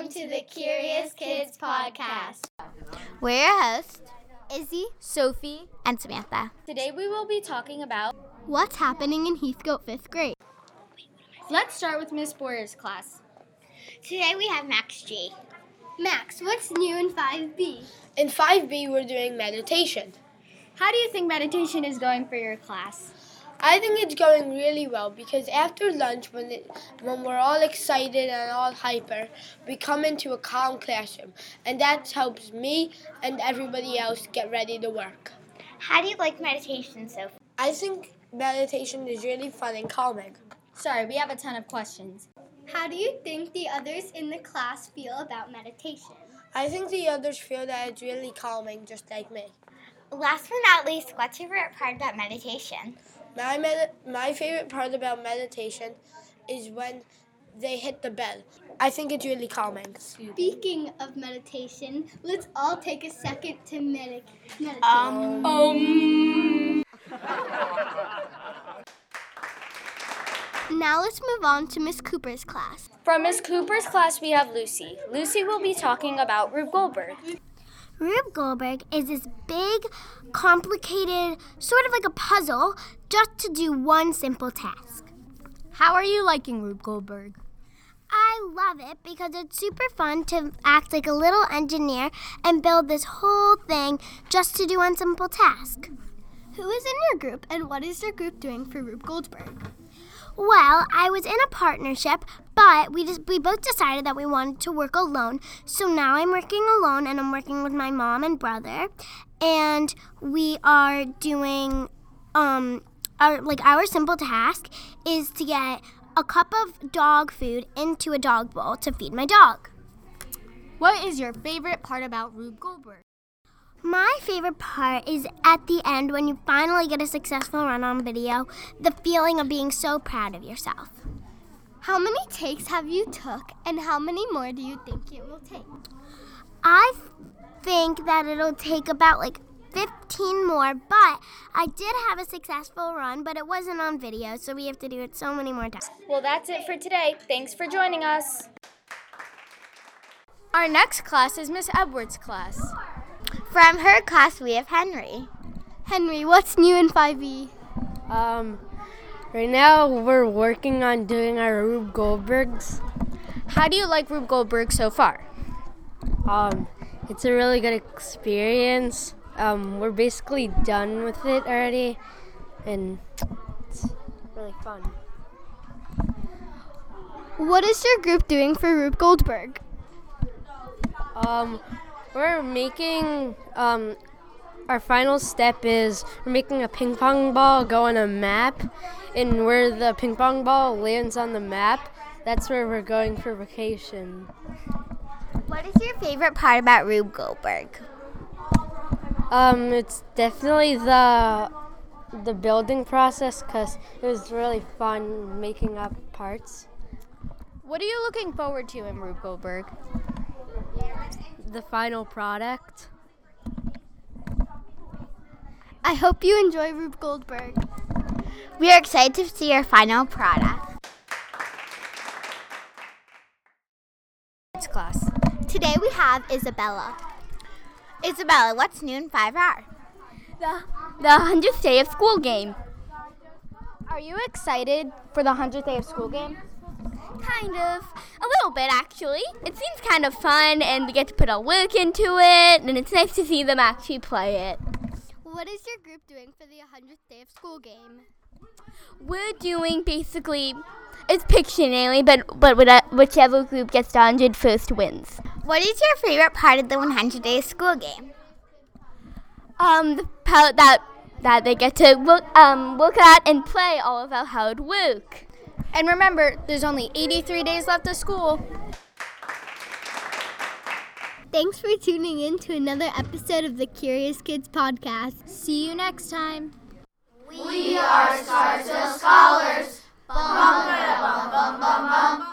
welcome to the Curious Kids Podcast. We're your hosts, Izzy, Sophie, and Samantha. Today we will be talking about what's happening in Heathcote 5th grade. Let's start with Miss Boyer's class. Today we have Max G. Max, what's new in 5B? In 5B, we're doing meditation. How do you think meditation is going for your class? I think it's going really well because after lunch, when we're all excited and all hyper, we come into a calm classroom, and that helps me and everybody else get ready to work. How do you like meditation, Sophie? I think meditation is really fun and calming. Sorry, we have a ton of questions. How do you think the others in the class feel about meditation? I think the others feel that it's really calming, just like me. Last but not least, what's your favorite part about meditation? My favorite part about meditation is when they hit the bell. I think it's really calming. Speaking of meditation, let's all take a second to meditate. Now let's move on to Miss Cooper's class. From Miss Cooper's class, we have Lucy. Lucy will be talking about Rube Goldberg. Rube Goldberg is this big, complicated, sort of like a puzzle, just to do one simple task. How are you liking Rube Goldberg? I love it because it's super fun to act like a little engineer and build this whole thing just to do one simple task. Who is in your group and what is your group doing for Rube Goldberg? Well, I was in a partnership, but we both decided that we wanted to work alone. So now I'm working alone, and I'm working with my mom and brother, and we are doing our simple task is to get a cup of dog food into a dog bowl to feed my dog. What is your favorite part about Rube Goldberg? My favorite part is at the end when you finally get a successful run on video, the feeling of being so proud of yourself. How many takes have you took and how many more do you think it will take? I think that it'll take about 15 more, but I did have a successful run, but it wasn't on video, so we have to do it so many more times. Well, that's it for today. Thanks for joining us. Our next class is Miss Edwards' class. From her class, we have Henry. Henry, what's new in 5E? Right now we're working on doing our Rube Goldbergs. How do you like Rube Goldberg so far? It's a really good experience. We're basically done with it already, and it's really fun. What is your group doing for Rube Goldberg? We're making, our final step is we're making a ping pong ball go on a map, and where the ping pong ball lands on the map, that's where we're going for vacation. What is your favorite part about Rube Goldberg? It's definitely the building process because it was really fun making up parts. What are you looking forward to in Rube Goldberg? The final product. I hope you enjoy Rube Goldberg. We are excited to see your final product. Class. Today we have Isabella. Isabella, what's new in 5R? The 100th day of school game. Are you excited for the 100th day of school game? Kind of. A little bit, actually. It seems kind of fun, and we get to put our work into it, and it's nice to see them actually play it. What is your group doing for the 100th day of school game? We're doing basically, it's Pictionary, but whichever group gets the 100 first wins. What is your favorite part of the 100 day of school game? The part that they get to work out and play all of our hard work. And remember, there's only 83 days left of school. Thanks for tuning in to another episode of the Curious Kids Podcast. See you next time. We are Scarsdale Scholars. Bum, bum, bum, bum, bum, bum.